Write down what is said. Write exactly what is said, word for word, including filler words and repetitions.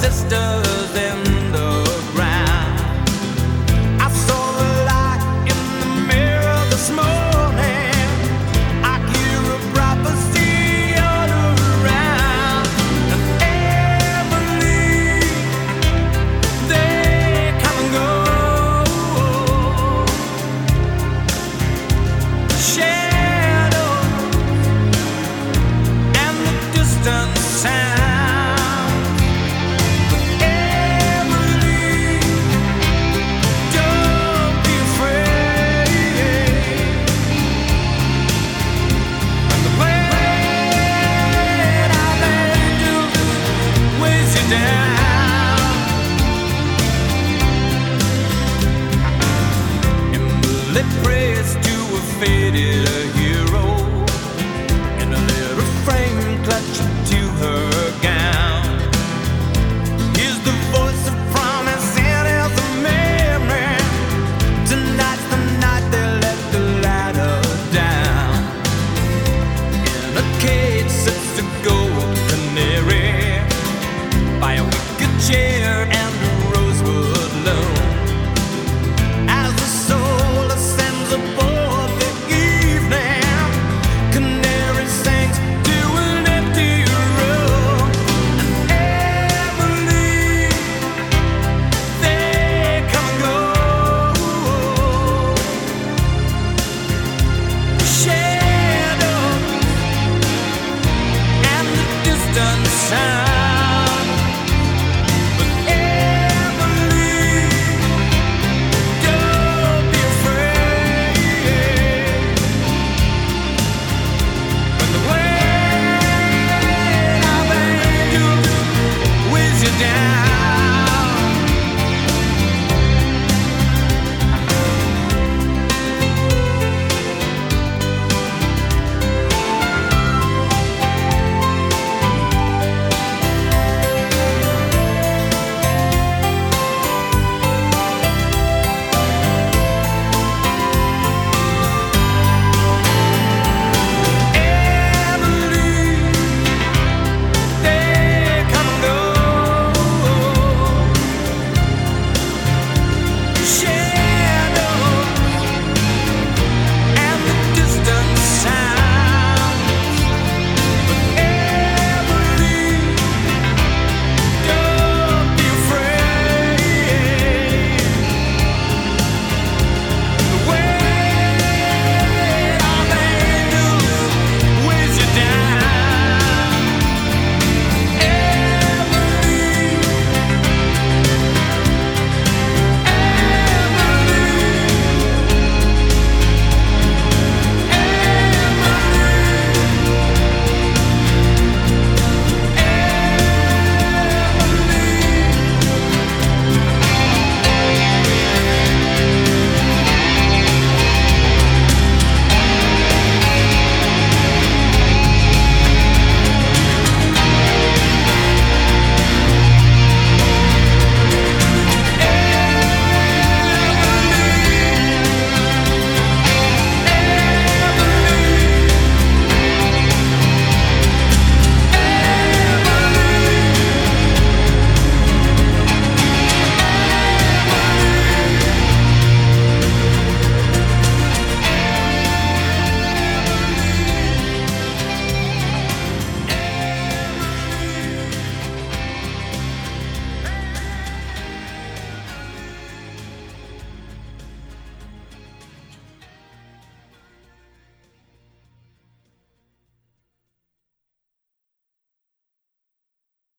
sisters in the ground. I saw the light in the mirror this morning. I hear a prophecy all around. And Emily, they come and go. Shadows and the distant sound. Emily prays to a faded hero in a little frame clutched to her gown. Here's the voice of promise and here's the memory. Tonight's the night they let the ladder down. In a cage sits a gold canary by a wicker chair.